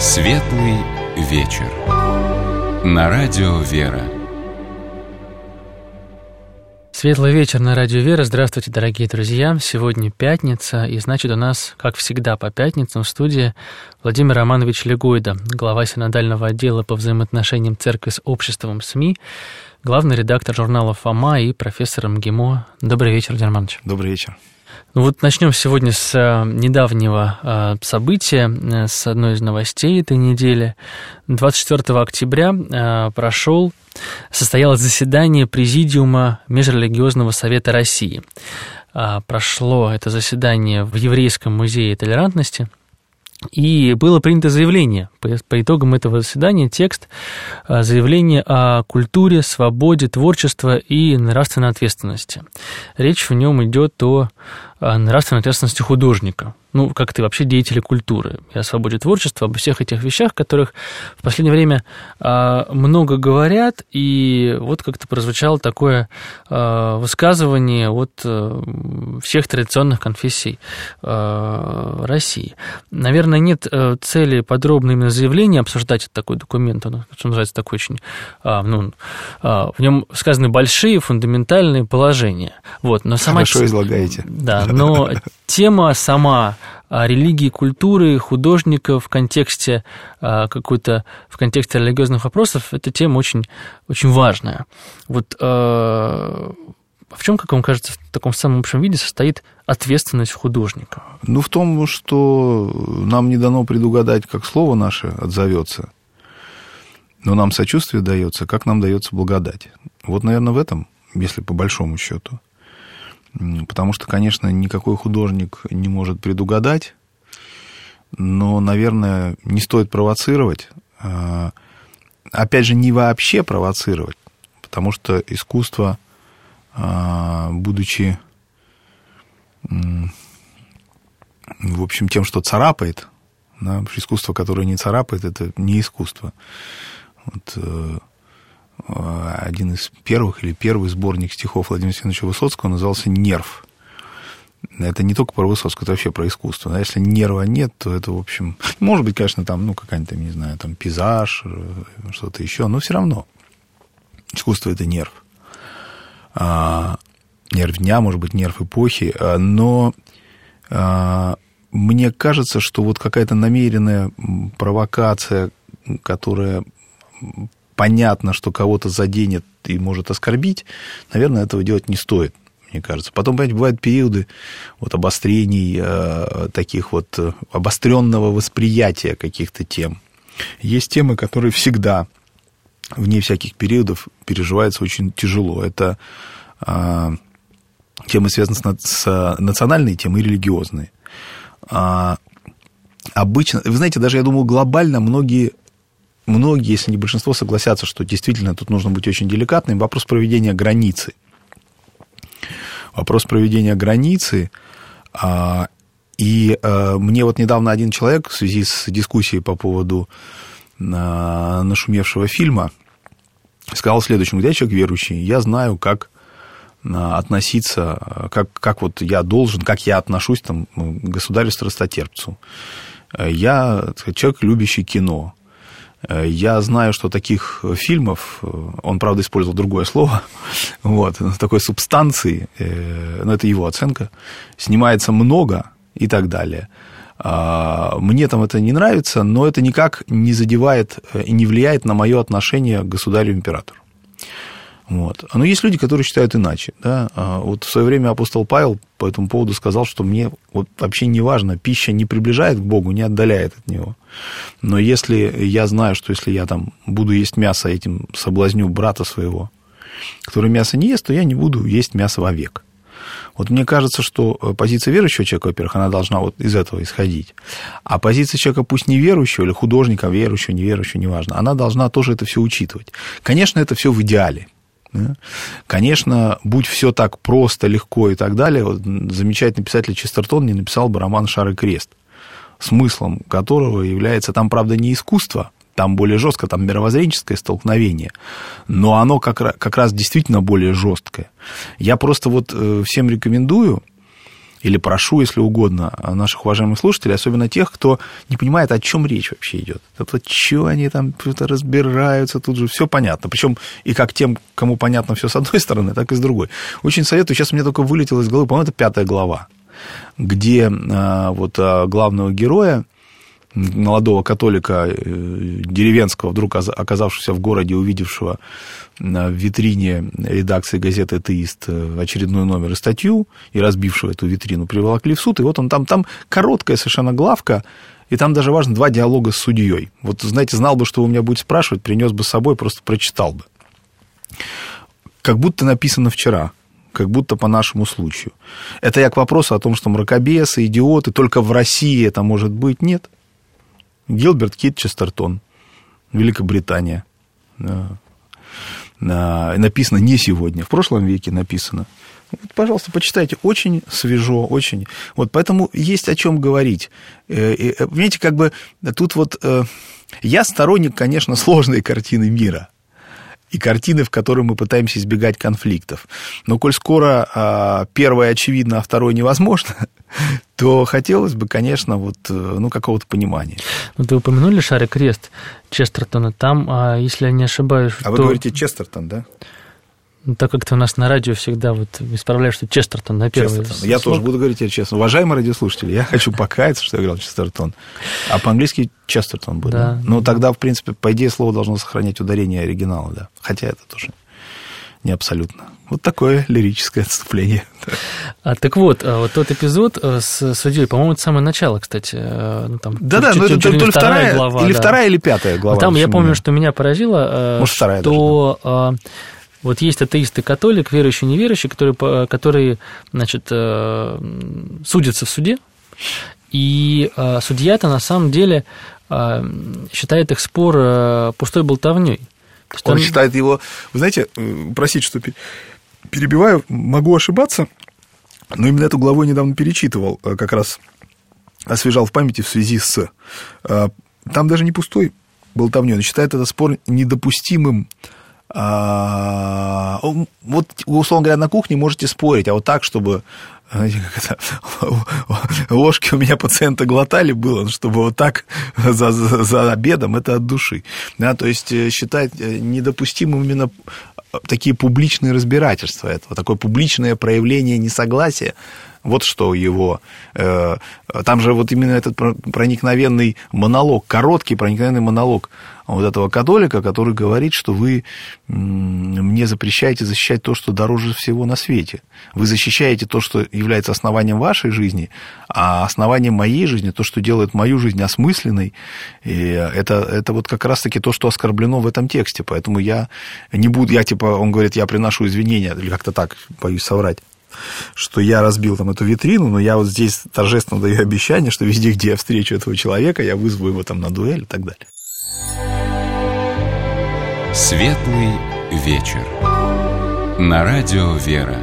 Светлый вечер. На радио «Вера». Светлый вечер на радио «Вера». Здравствуйте, дорогие друзья. Сегодня пятница, и значит у нас, как всегда, по пятницам в студии Владимир Романович Легойда, глава синодального отдела по взаимоотношениям церкви с обществом СМИ, главный редактор журнала «Фома» и профессор МГИМО. Добрый вечер, Владимир Романович. Добрый вечер. Ну вот начнем сегодня с недавнего события, с одной из новостей этой недели. 24 октября состоялось заседание Президиума Межрелигиозного совета России. Прошло это заседание в Еврейском музее толерантности, и было принято заявление. По итогам этого заседания текст заявления о культуре, свободе, творчестве и нравственной ответственности. Речь в нем идет о нравственной ответственности художника, как и вообще деятели культуры, и о свободе творчества, обо всех этих вещах, которых в последнее время много говорят, и вот как-то прозвучало такое высказывание от всех традиционных конфессий России. Наверное, нет цели подробно именно заявления обсуждать такой документ, он, что называется, такой очень, в нем сказаны большие фундаментальные положения. Но Хорошо излагаете. Да, но тема сама религии, культуры, художников в контексте религиозных вопросов, эта тема очень, очень важная. В чем, как вам кажется, в таком самом общем виде состоит ответственность художника? В том, что нам не дано предугадать, как слово наше отзовется, но нам сочувствие дается, как нам дается благодать. Наверное, в этом, если по большому счету. Потому что, конечно, никакой художник не может предугадать, но, наверное, не стоит провоцировать. Опять же, не вообще провоцировать, потому что искусство, будучи, в общем, тем, что царапает, искусство, которое не царапает, это не искусство. Один из первых или первый сборник стихов Владимира Семеновича Высоцкого назывался «Нерв». Это не только про Высоцкого, это вообще про искусство. Если нерва нет, то это, в общем... Может быть, конечно, там, какая-нибудь, не знаю, там, пейзаж, что-то еще, но все равно искусство – это нерв. Нерв дня, может быть, нерв эпохи, но мне кажется, что какая-то намеренная провокация, которая... понятно, что кого-то заденет и может оскорбить, наверное, этого делать не стоит, мне кажется. Потом, понимаете, бывают периоды обострений, таких обостренного восприятия каких-то тем. Есть темы, которые всегда, вне всяких периодов, переживаются очень тяжело. Это темы, связанные с национальной темой и религиозной. Обычно, вы знаете, даже, я думаю, глобально многие, если не большинство, согласятся, что действительно тут нужно быть очень деликатным. Вопрос проведения границы. И мне недавно один человек в связи с дискуссией по поводу нашумевшего фильма сказал следующее: я человек верующий, я знаю, как относиться, как я отношусь к государю-страстотерпцу. Я человек, любящий кино. Я знаю, что таких фильмов, он, правда, использовал другое слово, такой субстанции, но это его оценка, снимается много и так далее. Мне там это не нравится, но это никак не задевает и не влияет на мое отношение к государю-императору. Но есть люди, которые считают иначе. Да? В свое время апостол Павел по этому поводу сказал, что мне вообще не важно, пища не приближает к Богу, не отдаляет от Него. Но если я знаю, что если я буду есть мясо, этим соблазню брата своего, который мясо не ест, то я не буду есть мясо вовек. Мне кажется, что позиция верующего человека, во-первых, она должна из этого исходить. А позиция человека, пусть неверующего, или художника, верующего, неверующего, неважно, она должна тоже это все учитывать. Конечно, это все в идеале. Конечно, будь все так просто, легко и так далее, замечательный писатель Честертон не написал бы роман «Шар и крест», смыслом которого является, там, правда, не искусство, там более жестко, там мировоззренческое столкновение, но оно как раз действительно более жесткое. Я просто всем рекомендую, или прошу, если угодно, наших уважаемых слушателей, особенно тех, кто не понимает, о чем речь вообще идет. Вот что они там разбираются, тут же все понятно. Причем и как тем, кому понятно все с одной стороны, так и с другой. Очень советую, сейчас мне только вылетело из головы, по-моему, это 5 глава, где вот главного героя, молодого католика деревенского, вдруг оказавшегося в городе, увидевшего в витрине редакции газеты «Атеист» очередной номер и статью, и разбившего эту витрину, приволокли в суд, и вот он там короткая совершенно главка, и там даже важно 2 диалога с судьей. Вот, знаете, знал бы, что вы меня будете спрашивать, принес бы с собой, просто прочитал бы. Как будто написано вчера, как будто по нашему случаю. Это я к вопросу о том, что мракобесы, идиоты, только в России это может быть. Нет. Гилберт Кит Честертон, Великобритания. Написано не сегодня, в прошлом веке написано. Вот, пожалуйста, почитайте, очень свежо, очень. Вот, поэтому есть о чем говорить. Понимаете, как бы тут вот я сторонник, конечно, сложной картины мира и картины, в которой мы пытаемся избегать конфликтов. Но коль скоро первое очевидно, а второе невозможно, то хотелось бы, конечно, вот, какого-то понимания. Вот вы упомянули «Шар и крест» Честертона. Там, если я не ошибаюсь... Вы говорите Честертон, да? Так как-то у нас на радио всегда вот исправляют, что Честертон на первый Честертон. Я тоже буду говорить честно. Уважаемые радиослушатели, я хочу покаяться, что я говорил Честертон. А по-английски Честертон будет. Да. Ну, тогда, в принципе, по идее, слово должно сохранять ударение оригинала, да. Хотя это тоже не абсолютно. Вот такое лирическое отступление. Так вот тот эпизод с судьей, по-моему, это самое начало, кстати. Там, да-да, но это то ли вторая глава, или вторая, или 5 глава. Там я помню, что меня поразило, может, что... Даже, да. Вот есть атеист и католик, верующий и неверующий, которые значит, судятся в суде, и судья-то на самом деле считает их спор пустой болтовней. Он считает его... Вы знаете, простите, что перебиваю, могу ошибаться, но именно эту главу я недавно перечитывал, как раз освежал в памяти в связи с... Там даже не пустой болтовней, он считает этот спор недопустимым. Вот, условно говоря, на кухне можете спорить, а вот так, чтобы, знаете, как это, ложки у меня пациента глотали было, чтобы вот так за обедом, это от души. Да, то есть считать недопустимым именно такие публичные разбирательства этого, такое публичное проявление несогласия. Вот что его... Там же вот именно этот проникновенный монолог, короткий проникновенный монолог вот этого католика, который говорит, что вы мне запрещаете защищать то, что дороже всего на свете. Вы защищаете то, что является основанием вашей жизни, а основанием моей жизни, то, что делает мою жизнь осмысленной, и это вот как раз-таки то, что оскорблено в этом тексте. Поэтому я не буду... Он говорит, я приношу извинения, или как-то так, боюсь соврать, что я разбил там эту витрину, но я вот здесь торжественно даю обещание, что везде, где я встречу этого человека, я вызову его там на дуэль и так далее. Светлый вечер. На радио «Вера».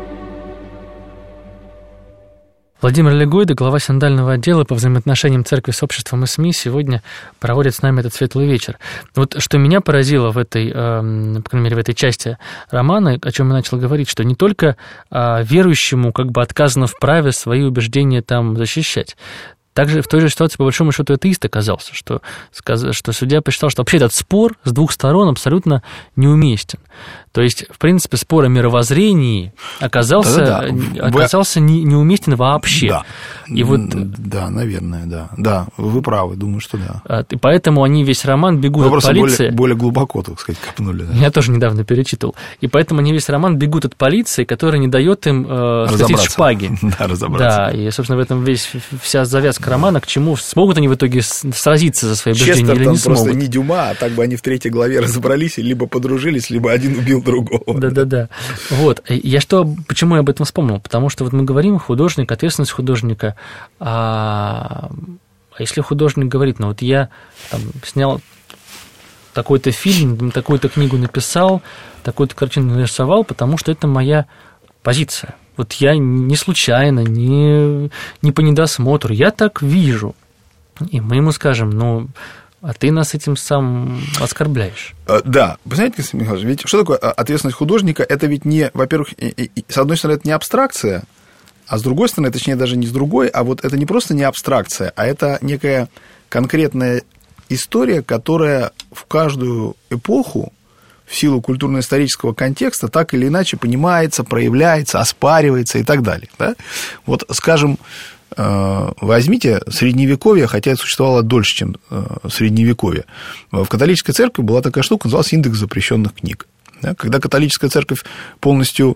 Владимир Легойда, глава синодального отдела по взаимоотношениям церкви с обществом и СМИ, сегодня проводит с нами этот светлый вечер. Вот что меня поразило в этой, по крайней мере, в этой части романа, о чем я начал говорить, что не только верующему как бы отказано в праве свои убеждения там защищать. Также в той же ситуации, по большому счету, атеист оказался, что судья посчитал, что вообще этот спор с двух сторон абсолютно неуместен. То есть, в принципе, спор о мировоззрении оказался неуместен вообще. Да. И вот... да, наверное, да. Да, вы правы, думаю, что да. И поэтому они весь роман бегут от полиции. Более глубоко, так сказать, копнули. Да. Я тоже недавно перечитывал. И поэтому они весь роман бегут от полиции, которая не дает им схватить шпаги. Да, разобраться. Да, и, собственно, в этом вся завязка романа, к чему смогут они в итоге сразиться за свои убеждения или не смогут. Просто не Дюма, а так бы они в 3 главе разобрались, и либо подружились, либо один убил другого. Да. Вот. Почему я об этом вспомнил? Потому что вот мы говорим, художник, ответственность художника. А если художник говорит, ну вот я там снял такой-то фильм, такую-то книгу написал, такую-то картину нарисовал, потому что это моя позиция. Вот я не случайно, не по недосмотру, я так вижу. И мы ему скажем, а ты нас этим сам оскорбляешь. Да, вы знаете, Константин Михайлович, ведь что такое ответственность художника? Это ведь не, во-первых, с одной стороны, это не абстракция, А с другой стороны, точнее, даже не с другой, а вот это не просто не абстракция, а это некая конкретная история, которая в каждую эпоху в силу культурно-исторического контекста так или иначе понимается, проявляется, оспаривается и так далее. Да? Вот, скажем, возьмите Средневековье, хотя это существовало дольше, чем Средневековье. В католической церкви была такая штука, называлась индекс запрещенных книг. Когда католическая церковь полностью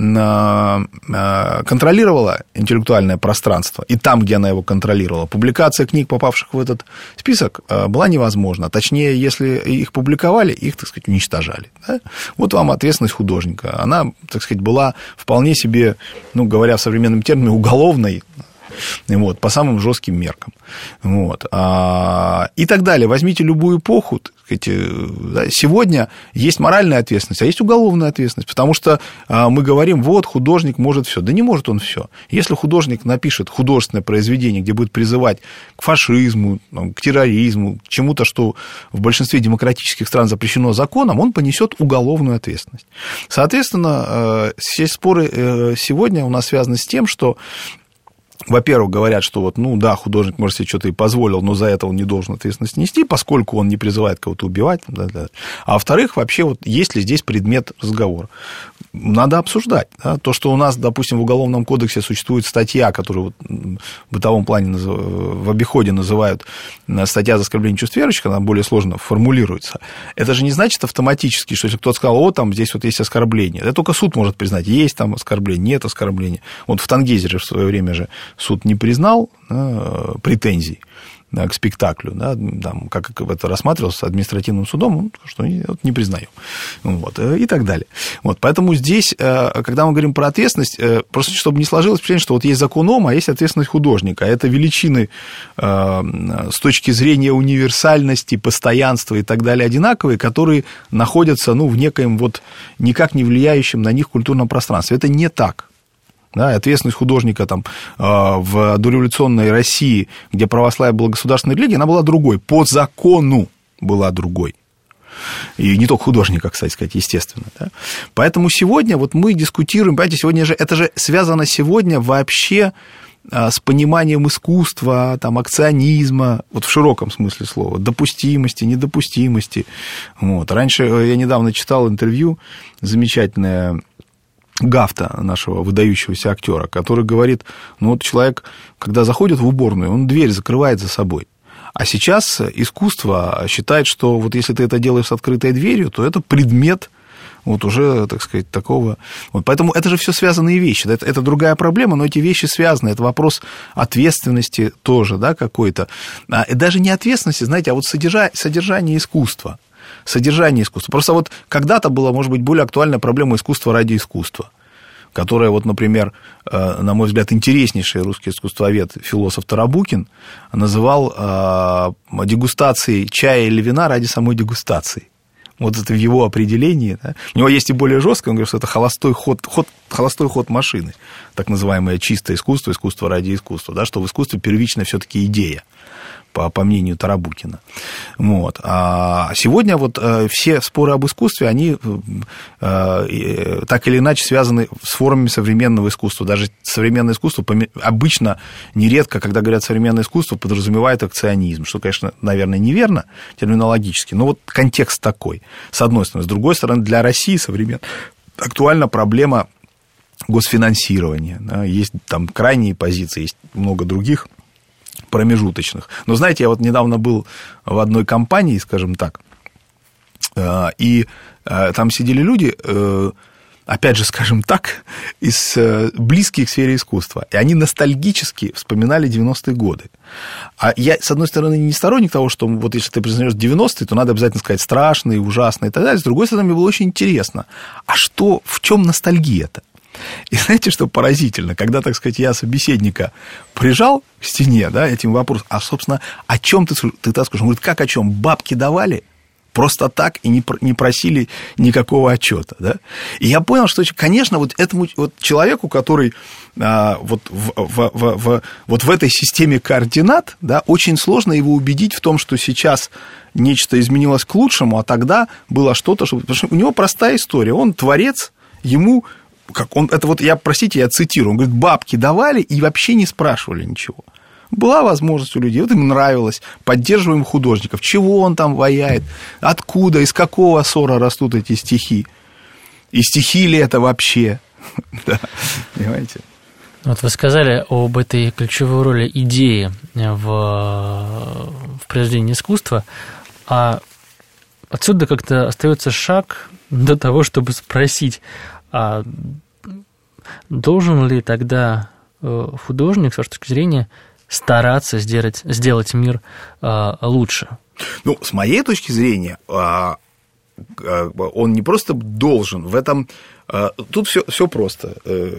контролировала интеллектуальное пространство, и там, где она его контролировала, публикация книг, попавших в этот список, была невозможна. Точнее, если их публиковали, их, так сказать, уничтожали. Да? Вот вам ответственность художника. Она, так сказать, была вполне себе, ну, говоря современным термином, уголовной, вот, по самым жестким меркам. Вот. И так далее. Возьмите любую эпоху. Так сказать, сегодня есть моральная ответственность, а есть уголовная ответственность. Потому что мы говорим, вот, художник может все. Да не может он все. Если художник напишет художественное произведение, где будет призывать к фашизму, к терроризму, к чему-то, что в большинстве демократических стран запрещено законом, он понесет уголовную ответственность. Соответственно, все споры сегодня у нас связаны с тем, что, во-первых, говорят, что вот, ну да, художник, может, себе что-то и позволил, но за это он не должен ответственность нести, поскольку он не призывает кого-то убивать. Да. А во-вторых, вообще, вот есть ли здесь предмет разговора? Надо обсуждать. Да? То, что у нас, допустим, в Уголовном кодексе существует статья, которую вот в бытовом плане в обиходе называют статья за оскорбление чувств верующих, она более сложно формулируется. Это же не значит автоматически, что если кто-то сказал, о, там здесь вот есть оскорбление. Это только суд может признать, есть там оскорбление, нет оскорбления. Вот в Тангейзере в свое время же суд не признал претензий к спектаклю, да, там, как это рассматривалось административным судом, что не признаем, вот, и так далее. Вот, поэтому здесь, когда мы говорим про ответственность, просто чтобы не сложилось впечатление, что вот есть закон ОМА, а есть ответственность художника. Это величины с точки зрения универсальности, постоянства и так далее одинаковые, которые находятся, ну, в некоем вот никак не влияющем на них культурном пространстве. Это не так. Да, ответственность художника там, в дореволюционной России, где православие было государственной религией, она была другой, по закону была другой. И не только художника, кстати сказать, естественно. Да? Поэтому сегодня вот мы дискутируем, понимаете, сегодня же, это же связано сегодня вообще с пониманием искусства, там, акционизма, вот в широком смысле слова, допустимости, недопустимости. Вот. Раньше я недавно читал интервью замечательное Гафта, нашего выдающегося актера, который говорит, ну вот человек, когда заходит в уборную, он дверь закрывает за собой. А сейчас искусство считает, что вот если ты это делаешь с открытой дверью, то это предмет вот уже, так сказать, такого. Вот, поэтому это же все связанные вещи. Это другая проблема, но эти вещи связаны. Это вопрос ответственности тоже, да, какой-то. И даже не ответственности, знаете, а вот содержание искусства. Содержание искусства. Просто вот когда-то была, может быть, более актуальная проблема искусства ради искусства, которая, вот, например, на мой взгляд, интереснейший русский искусствовед, философ Тарабукин, называл дегустацией чая или вина ради самой дегустации. Вот это в его определении. Да? У него есть и более жесткое, он говорит, что это холостой ход машины, так называемое чистое искусство, искусство ради искусства, да? Что в искусстве первична все-таки идея, по мнению Тарабукина. Вот. А сегодня вот все споры об искусстве, они так или иначе связаны с формами современного искусства. Даже современное искусство обычно, нередко, когда говорят современное искусство, подразумевает акционизм, что, конечно, наверное, неверно терминологически, но вот контекст такой, с одной стороны. С другой стороны, для России современно актуальна проблема госфинансирования. Да? Есть там крайние позиции, есть много других промежуточных. Но, знаете, я вот недавно был в одной компании, скажем так, и там сидели люди, опять же, скажем так, из близких к сфере искусства, и они ностальгически вспоминали 90-е годы. А я, с одной стороны, не сторонник того, что вот если ты признаешь 90-е, то надо обязательно сказать страшные, ужасные и так далее. С другой стороны, мне было очень интересно, а что, в чем ностальгия-то? И знаете, что поразительно? Когда, так сказать, я собеседника прижал к стене, да, этим вопросом, а, собственно, о чем ты так скажешь? Он говорит, как о чем? Бабки давали? Просто так и не просили никакого отчета, да? И я понял, что, конечно, вот этому вот человеку, который вот в этой системе координат, да, очень сложно его убедить в том, что сейчас нечто изменилось к лучшему, а тогда было что-то, потому что у него простая история. Он творец, ему это вот, я цитирую, он говорит, бабки давали и вообще не спрашивали ничего. Была возможность у людей, вот им нравилось, поддерживаем художников, чего он там ваяет, откуда, из какого ссора растут эти стихи, и стихи ли это вообще, да, понимаете? Вот вы сказали об этой ключевой роли идеи в произведении искусства, а отсюда как-то остается шаг до того, чтобы спросить, а должен ли тогда художник, с вашей точки зрения, стараться сделать мир лучше? Ну, с моей точки зрения, он не просто должен, в этом... Тут все просто.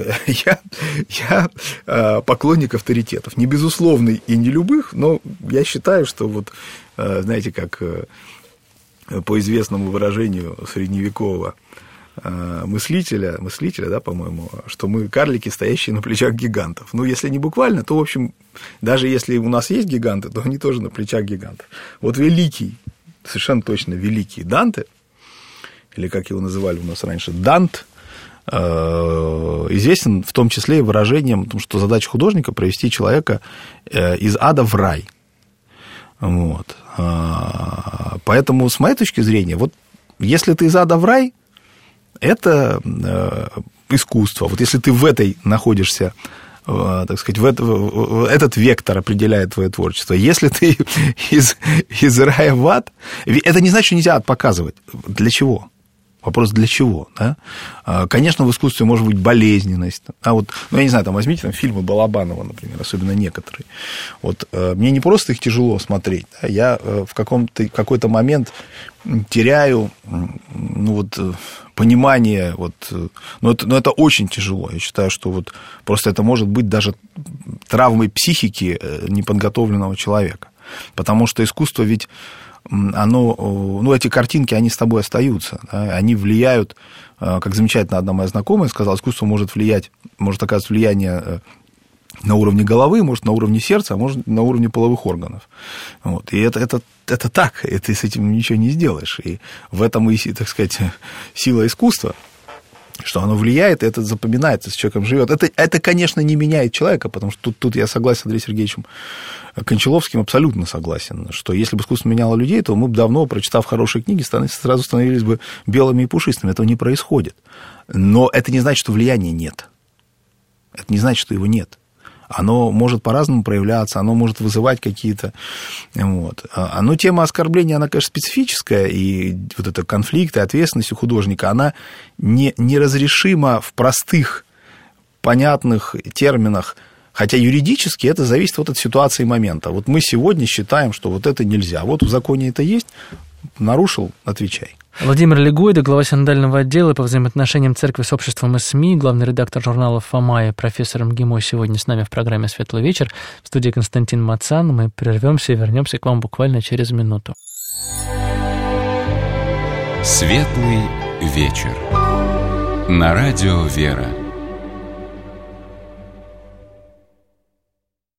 Я поклонник авторитетов. Не безусловный и не любых, но я считаю, что вот, знаете, как по известному выражению средневекового мыслителя, да, по-моему, что мы карлики, стоящие на плечах гигантов. Ну, если не буквально, то, в общем, даже если у нас есть гиганты, то они тоже на плечах гигантов. Вот великий, совершенно точно великий Данте, или как его называли у нас раньше, Дант, известен в том числе и выражением, потому что задача художника – провести человека из ада в рай. Вот. Поэтому, с моей точки зрения, вот если ты из ада в рай, это искусство. Вот если ты в этой находишься, так сказать, этот вектор определяет твое творчество. Если ты из рая в ад, это не значит, что нельзя ад показывать. Для чего? Вопрос, для чего? Да? Конечно, в искусстве может быть болезненность. А вот, я не знаю, там возьмите там, фильмы Балабанова, например, особенно некоторые. Вот, мне не просто их тяжело смотреть. Да? Я в какой-то момент теряю понимание. Но это очень тяжело. Я считаю, что вот просто это может быть даже травмой психики неподготовленного человека. Потому что искусство ведь... эти картинки, они с тобой остаются, да? Они влияют, как замечательно одна моя знакомая сказала, искусство может оказывать влияние на уровне головы, может на уровне сердца, а может на уровне половых органов. Вот. И это так, и ты с этим ничего не сделаешь. И в этом и, так сказать, сила искусства, что оно влияет, и это запоминается, с человеком живет. Это, конечно, не меняет человека, потому что тут я согласен с Андреем Сергеевичем Кончаловским, абсолютно согласен, что если бы искусство меняло людей, то мы бы давно, прочитав хорошие книги, сразу становились бы белыми и пушистыми. Этого не происходит. Но это не значит, что влияния нет. Это не значит, что его нет. Оно может по-разному проявляться, оно может вызывать какие-то... Вот. Но тема оскорбления, она, конечно, специфическая, и вот это конфликт и ответственность у художника, она неразрешима в простых, понятных терминах, хотя юридически это зависит от ситуации и момента. Вот мы сегодня считаем, что вот это нельзя. Вот в законе это есть, нарушил – отвечай. Владимир Легойда, глава синодального отдела по взаимоотношениям церкви с обществом и СМИ, главный редактор журнала «Фома» и профессор МГИМО, сегодня с нами в программе «Светлый вечер». В студии Константин Мацан. Мы прервемся и вернемся к вам буквально через минуту. «Светлый вечер» на радио «Вера».